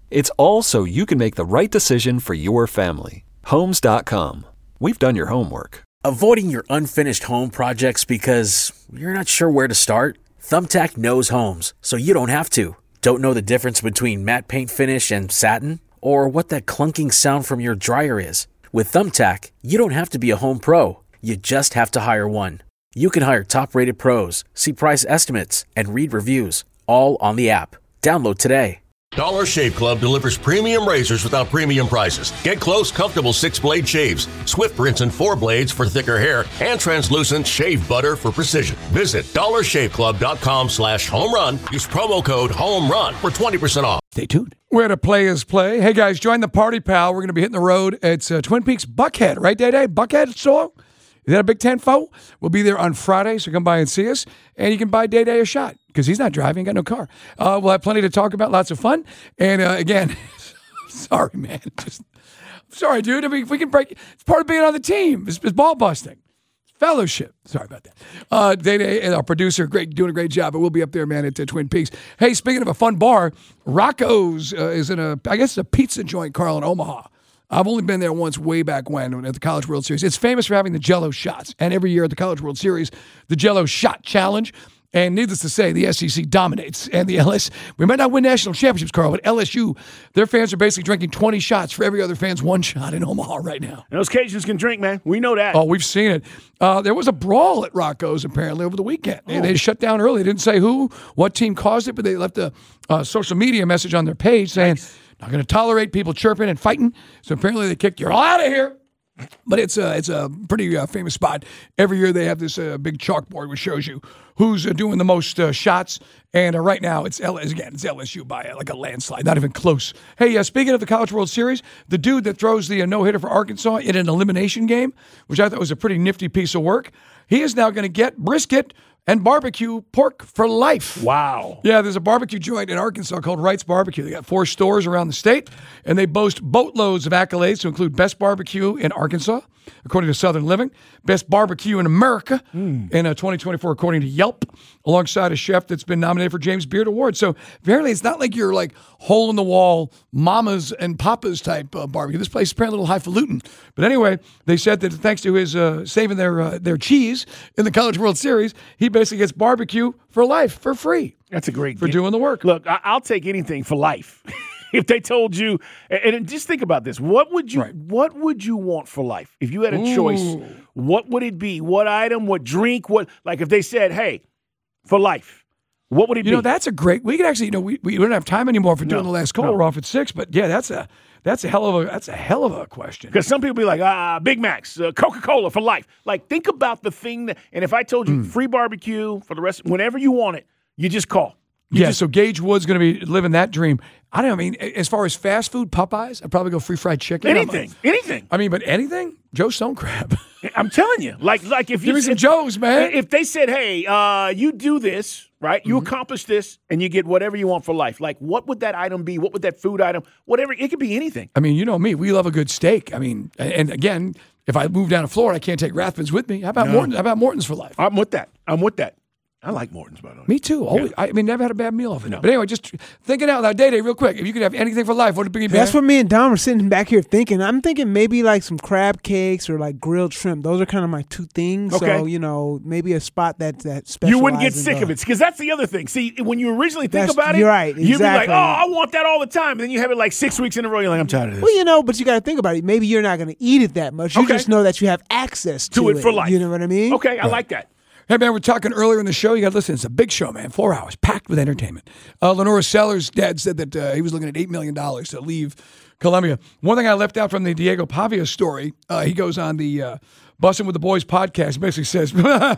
It's all so you can make the right decision for your family. Homes dot com. We've done your homework. Avoiding your unfinished home projects because you're not sure where to start? Thumbtack knows homes, so you don't have to. Don't know the difference between matte paint finish and satin? Or what that clunking sound from your dryer is? With Thumbtack, you don't have to be a home pro. You just have to hire one. You can hire top-rated pros, see price estimates, and read reviews, all on the app. Download today. Dollar Shave Club delivers premium razors without premium prices. Get close, comfortable six-blade shaves, Swift rinse and four blades for thicker hair, and translucent shave butter for precision. Visit dollar shave club dot com slash home run. Use promo code HOMERUN for twenty percent off. Stay tuned. We're at Players Play. Hey, guys, join the party, pal. We're going to be hitting the road. It's uh, Twin Peaks Buckhead, right, Day-Day? Buckhead store? Is that a Big Ten foe? We'll be there on Friday, so come by and see us. And you can buy Day-Day a shot because he's not driving, got no car. Uh, we'll have plenty to talk about, lots of fun. And uh, again, sorry, man. Just, sorry, dude. I mean, if we can break, it's part of being on the team. It's, it's ball busting. It's fellowship. Sorry about that. Uh, Day-Day and our producer, great, doing a great job. But we'll be up there, man, at uh, Twin Peaks. Hey, speaking of a fun bar, Rocco's uh, is in a, I guess, a pizza joint, Carl, in Omaha. I've only been there once way back when at the College World Series. It's famous for having the Jell-O shots. And every year at the College World Series, the Jell-O shot challenge. And needless to say, the S E C dominates. And the L S U, we might not win national championships, Carl, but L S U, their fans are basically drinking twenty shots for every other fan's one shot in Omaha right now. And those Cajuns can drink, man. We know that. Oh, we've seen it. Uh, there was a brawl at Rocco's, apparently, over the weekend. Oh. They, they shut down early. They didn't say who, what team caused it, but they left a uh, social media message on their page saying, nice. Not going to tolerate people chirping and fighting. So apparently they kicked you all out of here. But it's a, it's a pretty uh, famous spot. Every year they have this uh, big chalkboard which shows you who's uh, doing the most uh, shots. And uh, right now it's L- again it's L S U by uh, like a landslide, not even close. Hey, uh, speaking of the College World Series, the dude that throws the uh, no-hitter for Arkansas in an elimination game, which I thought was a pretty nifty piece of work, he is now going to get brisket and barbecue pork for life. Wow. Yeah, there's a barbecue joint in Arkansas called Wright's Barbecue. They got four stores around the state, and they boast boatloads of accolades to include Best Barbecue in Arkansas, according to Southern Living, Best Barbecue in America mm. in uh, twenty twenty-four, according to Yelp, alongside a chef that's been nominated for James Beard Award. So apparently it's not like you're like hole-in-the-wall mamas and papas type uh, barbecue. This place is apparently a little highfalutin. But anyway, they said that thanks to his uh, saving their uh, their cheese in the College World Series, he basically gets barbecue for life, for free. That's a great For gift. doing the work. Look, I- I'll take anything for life. If they told you, and, and just think about this, what would you right. what would you want for life? If you had a Ooh. choice, what would it be? What item, what drink, what, like if they said, hey, for life, what would it you be? You know, that's a great, we could actually, you know, we, we don't have time anymore for doing no, the last call. No. We're off at six, but yeah, that's a, that's a hell of a, that's a hell of a question. Because some people be like, ah, Big Macs, uh, Coca-Cola for life. Like, think about the thing that, and if I told you mm. free barbecue for the rest, whenever you want it, you just call. You yeah, just, so Gage Wood's going to be living that dream. I don't know, I mean, as far as fast food, Popeyes, I'd probably go free fried chicken. Anything, I'm, anything. I mean, but anything? Joe Stone Crab. I'm telling you. Like, like if you Give me some if, Joes, man. If they said, hey, uh, you do this, right? You mm-hmm. accomplish this, and you get whatever you want for life. Like, what would that item be? What would that food item? Whatever. It could be anything. I mean, you know me. We love a good steak. I mean, and again, if I move down to Florida, I can't take Rathbun's with me. How about no. Morton's? How about Morton's for life? I'm with that. I'm with that. I like Morton's, by the way. Me too. Always. Yeah. I mean, never had a bad meal off it. No. But anyway, just thinking out loud, Day-Day, real quick. If you could have anything for life, what would it be? That's what me and Dom are sitting back here thinking. I'm thinking maybe like some crab cakes or like grilled shrimp. Those are kind of my two things. Okay. So, you know, maybe a spot that that specializes. You wouldn't get sick of it because that's the other thing. See, when you originally think that's, about it, you're right, exactly. You'd be like, oh, I want that all the time. And then you have it like six weeks in a row. You're like, I'm tired of this. Well, you know, but you got to think about it. Maybe you're not going to eat it that much. You okay. just know that you have access to, to it, it for life. You know what I mean? Okay, I right. like that. Hey, man, we're talking earlier in the show. You got to listen. It's a big show, man. Four hours, packed with entertainment. Uh, Lenora Sellers' dad said that uh, he was looking at eight million dollars to leave Columbia. One thing I left out from the Diego Pavia story, uh, he goes on the uh, Bussin' with the Boys podcast, basically says,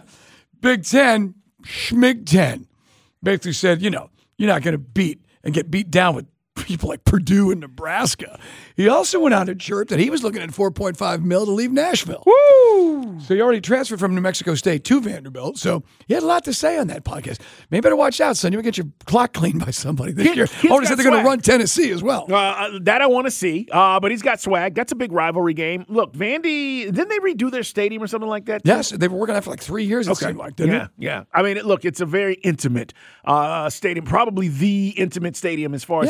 Big Ten, Schmig Ten. Basically said, you know, you're not going to beat and get beat down with people like Purdue and Nebraska. He also went on to chirp that he was looking at four point five mil to leave Nashville. Woo! So he already transferred from New Mexico State to Vanderbilt. So he had a lot to say on that podcast. Maybe better watch out, son. You might get your clock cleaned by somebody this Kid, year. I want to say they're going to run Tennessee as well. Uh, that I want to see. Uh, but he's got swag. That's a big rivalry game. Look, Vandy, didn't they redo their stadium or something like that? Too? Yes, they were working on it for like three years, it okay. seemed like, didn't yeah, it? Yeah, I mean, look, it's a very intimate uh, stadium, probably the intimate stadium as far yeah, as the with S E C.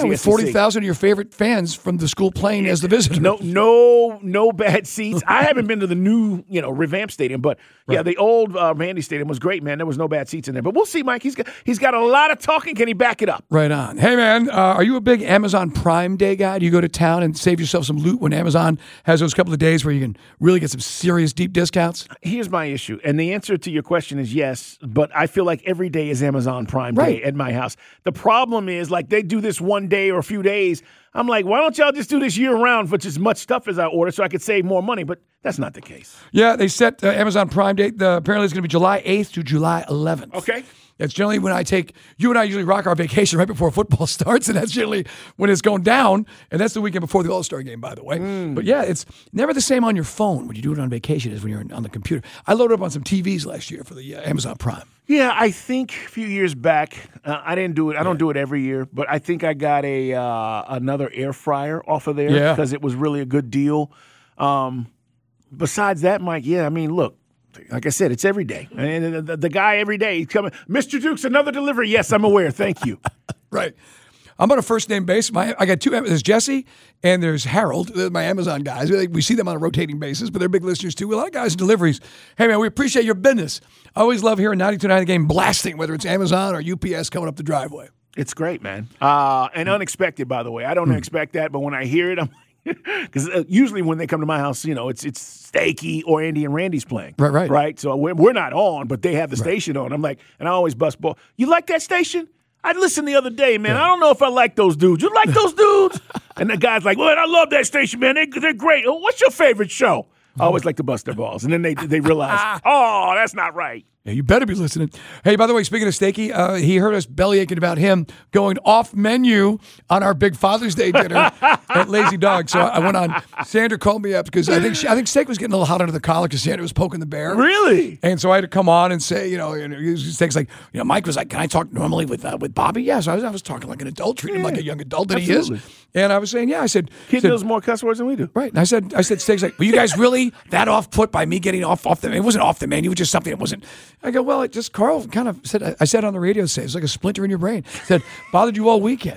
two thousand of your favorite fans from the school playing as the visitor. No, no, no bad seats. I haven't been to the new, you know, revamped stadium, but right. yeah, the old uh, Randy Stadium was great, man. There was no bad seats in there. But we'll see, Mike. He's got he's got a lot of talking. Can he back it up? Right on. Hey, man, uh, are you a big Amazon Prime Day guy? Do you go to town and save yourself some loot when Amazon has those couple of days where you can really get some serious deep discounts? Here's my issue, and the answer to your question is yes, but I feel like every day is Amazon Prime right. Day at my house. The problem is, like, they do this one day or a few days. I'm like, why don't y'all just do this year-round for just as much stuff as I order so I could save more money? But that's not the case. Yeah, they set uh, Amazon Prime Day. The, apparently it's going to be July eighth to July eleventh. Okay. That's generally when I take, you and I usually rock our vacation right before football starts, and that's generally when it's going down, and that's the weekend before the All-Star game, by the way. Mm. But yeah, it's never the same on your phone when you do it on vacation as when you're on the computer. I loaded up on some T Vs last year for the uh, Amazon Prime. Yeah, I think a few years back, uh, I didn't do it. I don't do it every year, but I think I got a uh, another air fryer off of there yeah. because it was really a good deal. Um, besides that, Mike, yeah, I mean, look. Like I said, it's every day. And the, the guy every day, he's coming, Mister Dukes, another delivery. Yes, I'm aware. Thank you. Right. I'm on a first name basis. My, I got two. There's Jesse and there's Harold, my Amazon guys. We see them on a rotating basis, but they're big listeners too. A lot of guys in deliveries. Hey, man, we appreciate your business. I always love hearing ninety-two point nine The Game blasting, whether it's Amazon or U P S coming up the driveway. It's great, man. Uh, and unexpected, by the way. I don't mm. expect that, but when I hear it, I'm because uh, usually when they come to my house, you know, it's it's Stakey or Andy and Randy's playing. Right, right. Right? So we're, we're not on, but they have the right. station on. I'm like, and I always bust ball. You like that station? I listened the other day, man. Yeah. I don't know if I like those dudes. You like those dudes? And the guy's like, well, I love that station, man. They, they're great. What's your favorite show? I always like to bust their balls. And then they they realize, oh, that's not right. Yeah, you better be listening. Hey, by the way, speaking of Stakey, uh, he heard us belly aching about him going off menu on our big Father's Day dinner at Lazy Dog. So I went on. Sandra called me up because I think she, I think Steak was getting a little hot under the collar because Sandra was poking the bear. Really? And so I had to come on and say, you know, Steak's like, you know, Mike was like, can I talk normally with uh, with Bobby? Yeah, so I was, I was talking like an adult, treating him yeah, like a young adult that absolutely. he is. And I was saying, yeah, I said, Kid said, knows more cuss words than we do. Right. And I said, I said, Steak's like, were you guys really that off put by me getting off off the? It wasn't off the menu. It was just something that wasn't. I go, well, it just. Carl kind of said, I said on the radio, say it's like a splinter in your brain. Said, bothered you all weekend.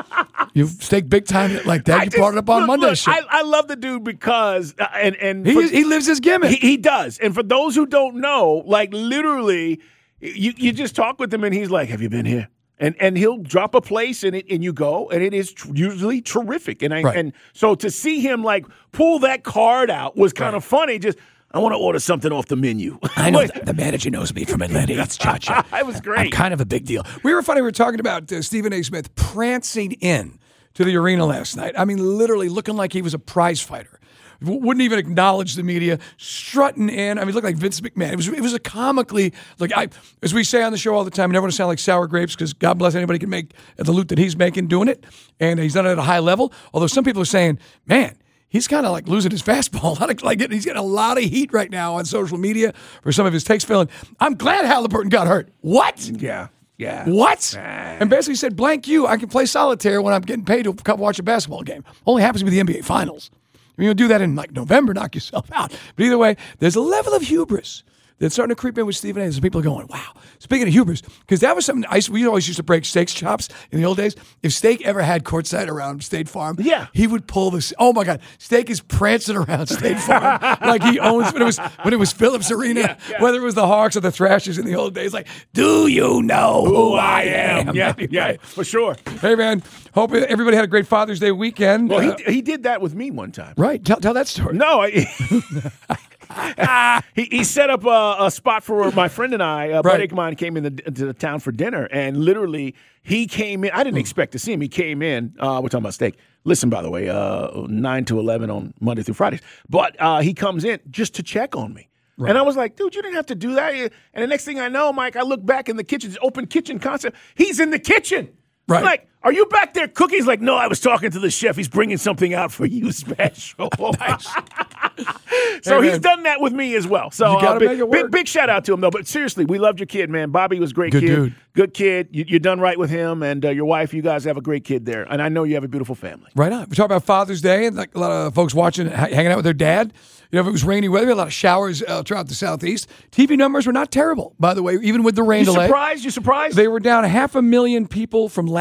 You Steak big time like that. I you just, brought it up on look, Monday. Look, I, I love the dude because, uh, and, and he, for, is, he lives his gimmick. He, he does. And for those who don't know, like literally, you, you just talk with him and he's like, have you been here? And and he'll drop a place and it and you go and it is tr- usually terrific. And I right. and so to see him like pull that card out was kind of right. funny. Just I want to order something off the menu. I know the manager knows me from Atlanta. That's Cha-Cha. It was great. I'm kind of a big deal. We were funny. We were talking about uh, Stephen A. Smith prancing in to the arena last night. I mean, literally looking like he was a prize fighter. W- wouldn't even acknowledge the media, strutting in. I mean, looked like Vince McMahon. It was it was a comically, like I, as we say on the show all the time, I never want to sound like sour grapes because God bless anybody can make the loot that he's making doing it. And he's done it at a high level. Although some people are saying, man, he's kind of like losing his fastball. A lot of, like he's getting a lot of heat right now on social media for some of his takes. Feeling, I'm glad Halliburton got hurt. What? Yeah, yeah. What? Uh, and basically said, blank you. I can play solitaire when I'm getting paid to come watch a basketball game. Only happens to be the N B A Finals. I mean, you'll do that in like November, knock yourself out. But either way, there's a level of hubris that's starting to creep in with Stephen A. Some people are going, wow. Speaking of hubris, because that was something I, we always used to break Steak's chops in the old days. If Steak ever had courtside around State Farm, yeah. he would pull this. Oh my God, Steak is prancing around State Farm like he owns when it was when it was Phillips Arena, yeah, yeah. whether it was the Hawks or the Thrashers in the old days. Like, do you know who, who I am? Yeah, yeah, for sure. Hey man, hope everybody had a great Father's Day weekend. Well, uh, he he did that with me one time. Right, tell, tell that story. No, I, he he set up a, a spot for my friend and I. A right. buddy of mine came in the, to the town for dinner, and literally he came in. I didn't expect to see him. He came in. Uh, we're talking about Steak. Listen, by the way, uh, nine to eleven on Monday through Fridays. But uh, he comes in just to check on me. Right. And I was like, dude, you didn't have to do that. And the next thing I know, Mike, I look back in the kitchen, it's open kitchen concept. He's in the kitchen. Right. I'm like, are you back there cooking? He's like, no, I was talking to the chef. He's bringing something out for you special. Nice. So hey, he's done that with me as well. So you gotta uh, big, make it work. big, big shout out to him, though. But seriously, we loved your kid, man. Bobby was a great Good kid. dude. Good kid. You, you're done right with him. And uh, your wife, you guys have a great kid there. And I know you have a beautiful family. Right on. We talk about Father's Day and like a lot of folks watching, hanging out with their dad. You know, if it was rainy weather, we had a lot of showers uh, throughout the Southeast. T V numbers were not terrible, by the way, even with the rain You delay. surprised? You surprised? They were down half a million people from last year, but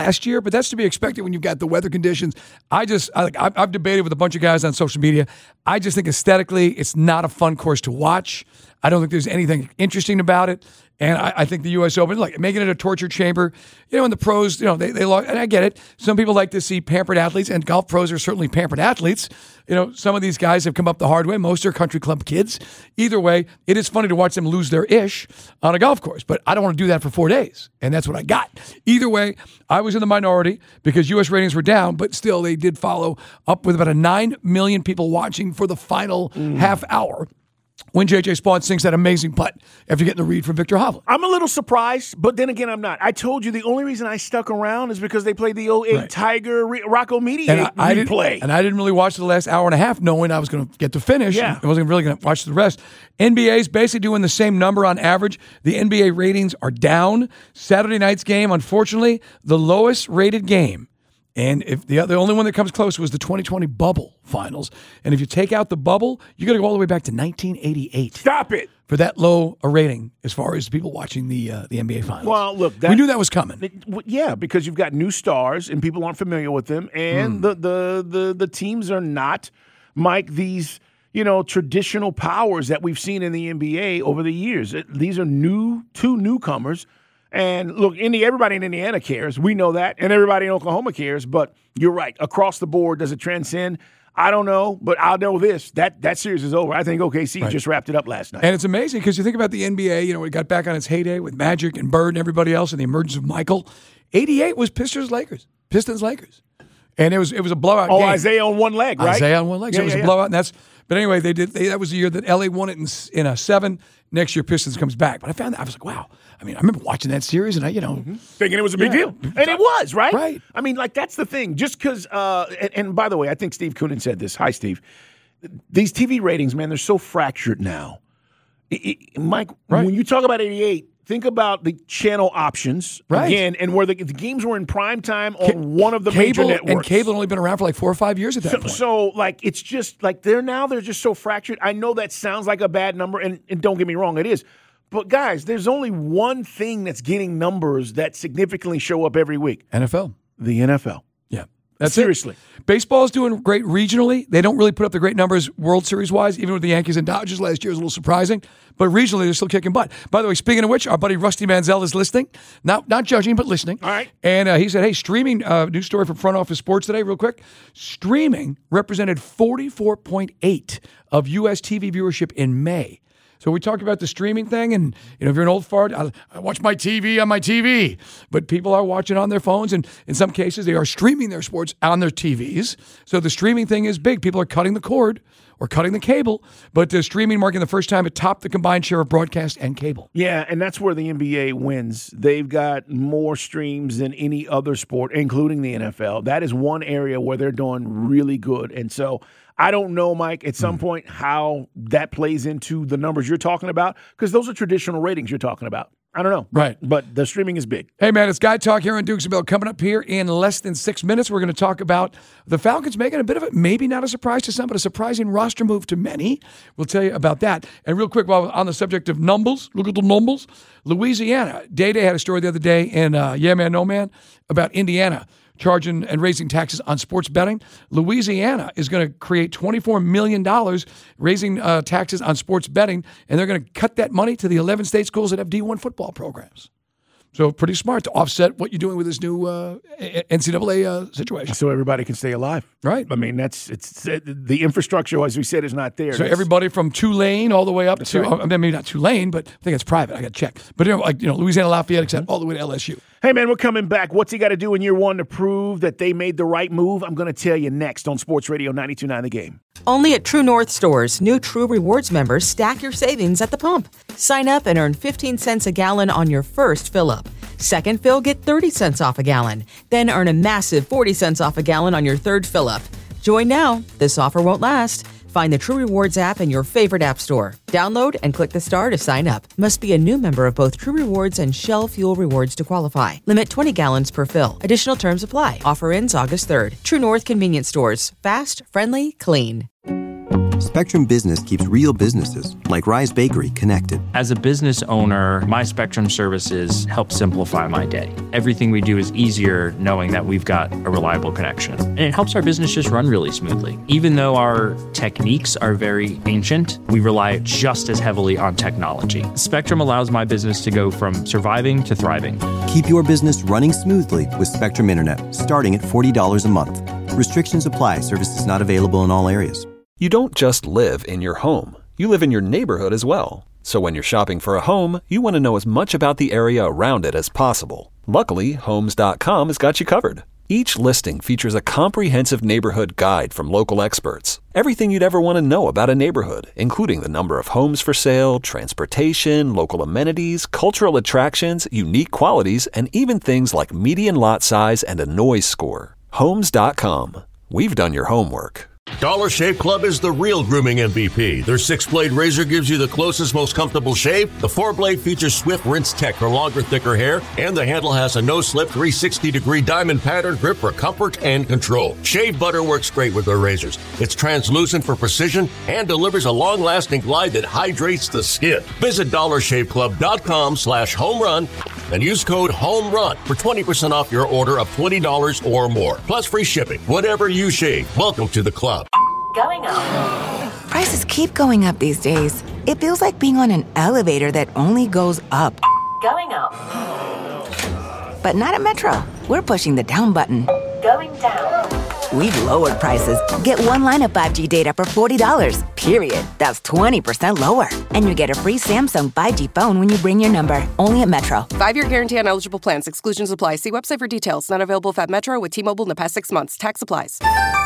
but that's to be expected when you've got the weather conditions. I just, I, I've, I've debated with a bunch of guys on social media. I just think aesthetically, it's not a fun course to watch. I don't think there's anything interesting about it. And I, I think the U S Open, like making it a torture chamber, you know, and the pros, you know, they, they log, and I get it. Some people like to see pampered athletes, and golf pros are certainly pampered athletes. You know, some of these guys have come up the hard way. Most are country club kids. Either way, it is funny to watch them lose their ish on a golf course, but I don't want to do that for four days. And that's what I got. Either way, I was in the minority because U S ratings were down, but still they did follow up with about a nine million people watching for the final mm. half hour when J J Spaun sinks that amazing putt after getting the read from Victor Hovland. I'm a little surprised, but then again, I'm not. I told you the only reason I stuck around is because they played the oh eight right. Tiger Re- Rocco Mediate and I, I replay. Didn't, and I didn't really watch the last hour and a half knowing I was going to get to finish. Yeah. I wasn't really going to watch the rest. N B A is basically doing the same number on average. The N B A ratings are down. Saturday night's game, unfortunately, the lowest rated game. And if the the only one that comes close was the twenty twenty bubble finals. And if you take out the bubble, you got to go all the way back to nineteen eighty-eight. Stop it. For that low a rating as far as people watching the uh, the N B A finals. Well, look, that, we knew that was coming. It, yeah, because you've got new stars and people aren't familiar with them, and mm. the, the the the teams are not, Mike, these you know traditional powers that we've seen in the N B A over the years. These are new two newcomers. And look, Indy, everybody in Indiana cares. We know that. And everybody in Oklahoma cares. But you're right. Across the board, does it transcend? I don't know. But I'll know this. That that series is over. I think O K C right. just wrapped it up last night. And it's amazing because you think about the N B A, you know, it got back on its heyday with Magic and Bird and everybody else and the emergence of Michael. eighty-eight was Pistons-Lakers. Pistons-Lakers. And it was it was a blowout oh, game. Oh, Isaiah on one leg, right? Isaiah on one leg. So yeah, it was yeah, a blowout. And that's, but anyway, they did. They, that was the year that L A won it in, in a seven. Next year, Pistons comes back. But I found that, I was like, wow. I mean, I remember watching that series and I, you know. Mm-hmm. Thinking it was a big yeah. deal. And it was, right? Right. I mean, like, that's the thing. Just because, uh, and, and by the way, I think Steve Koonin said this. Hi, Steve. These T V ratings, man, they're so fractured now. It, it, Mike, right. when you talk about eighty-eight, think about the channel options right. again, and where the, the games were in prime time on Ca- one of the cable, major networks. And cable had only been around for like four or five years at that so, point. So, like, it's just like they're now they're just so fractured. I know that sounds like a bad number, and, and don't get me wrong, it is. But guys, there's only one thing that's getting numbers that significantly show up every week. N F L. The N F L. Yeah. That's Seriously. It. Baseball's doing great regionally. They don't really put up the great numbers World Series-wise, even with the Yankees and Dodgers last year. It was a little surprising. But regionally, they're still kicking butt. By the way, speaking of which, our buddy Rusty Manziel is listening. Not not judging, but listening. All right. And uh, he said, hey, streaming, uh, news story from Front Office Sports today, real quick. Streaming represented forty-four point eight of U S T V viewership in May. So we talk about the streaming thing, and you know, if you're an old fart, I, I watch my T V on my T V. But people are watching on their phones, and in some cases, they are streaming their sports on their T Vs. So the streaming thing is big. People are cutting the cord or cutting the cable, but the streaming marking the first time it topped the combined share of broadcast and cable. Yeah, and that's where the N B A wins. They've got more streams than any other sport, including the N F L. That is one area where they're doing really good, and so I don't know, Mike, at some point how that plays into the numbers you're talking about, because those are traditional ratings you're talking about. I don't know. Right. But the streaming is big. Hey, man, it's Guy Talk here on Dukes and Bell. Coming up here in less than six minutes, we're going to talk about the Falcons making a bit of it, maybe not a surprise to some, but a surprising roster move to many. We'll tell you about that. And real quick, while we're on the subject of numbers, look at the numbers. Louisiana. Day-Day had a story the other day in uh, Yeah Man, No Man about Indiana charging and raising taxes on sports betting. Louisiana is going to create twenty-four million dollars raising uh, taxes on sports betting, and they're going to cut that money to the eleven state schools that have D one football programs. So pretty smart to offset what you're doing with this new uh, N C double A uh, situation. So everybody can stay alive. Right. I mean, that's it's the infrastructure, as we said, is not there. So that's, everybody from Tulane all the way up to, right. I mean, maybe not Tulane, but I think it's private. I got to check. But, you know, like, you know, Louisiana Lafayette, except all the way to L S U. Hey, man, we're coming back. What's he got to do in year one to prove that they made the right move? I'm going to tell you next on Sports Radio ninety-two point nine The Game. Only at True North stores, new True Rewards members stack your savings at the pump. Sign up and earn fifteen cents a gallon on your first fill-up. Second fill, get thirty cents off a gallon. Then earn a massive forty cents off a gallon on your third fill-up. Join now. This offer won't last. Find the True Rewards app in your favorite app store. Download and click the star to sign up. Must be a new member of both True Rewards and Shell Fuel Rewards to qualify. Limit twenty gallons per fill. Additional terms apply. Offer ends August third. True North Convenience Stores. Fast, friendly, clean. Spectrum Business keeps real businesses, like Rise Bakery, connected. As a business owner, my Spectrum services help simplify my day. Everything we do is easier knowing that we've got a reliable connection. And it helps our business just run really smoothly. Even though our techniques are very ancient, we rely just as heavily on technology. Spectrum allows my business to go from surviving to thriving. Keep your business running smoothly with Spectrum Internet, starting at forty dollars a month. Restrictions apply. Services not available in all areas. You don't just live in your home. You live in your neighborhood as well. So when you're shopping for a home, you want to know as much about the area around it as possible. Luckily, Homes dot com has got you covered. Each listing features a comprehensive neighborhood guide from local experts. Everything you'd ever want to know about a neighborhood, including the number of homes for sale, transportation, local amenities, cultural attractions, unique qualities, and even things like median lot size and a noise score. Homes dot com. We've done your homework. Dollar Shave Club is the real grooming M V P. Their six-blade razor gives you the closest, most comfortable shave. The four-blade features Swift Rinse Tech for longer, thicker hair. And the handle has a no-slip three hundred sixty degree diamond pattern grip for comfort and control. Shave butter works great with their razors. It's translucent for precision and delivers a long-lasting glide that hydrates the skin. Visit dollar shave club dot com slash home run and use code HOMERUN for twenty percent off your order of twenty dollars or more. Plus free shipping. Whatever you shave, welcome to the club. Going up. Prices keep going up these days. It feels like being on an elevator that only goes up. Going up. But not at Metro. We're pushing the down button. Going down. We've lowered prices. Get one line of five G data for forty dollars. Period. That's twenty percent lower. And you get a free Samsung five G phone when you bring your number. Only at Metro. Five-year guarantee on eligible plans. Exclusions apply. See website for details. Not available at Metro with T-Mobile in the past six months. Tax applies.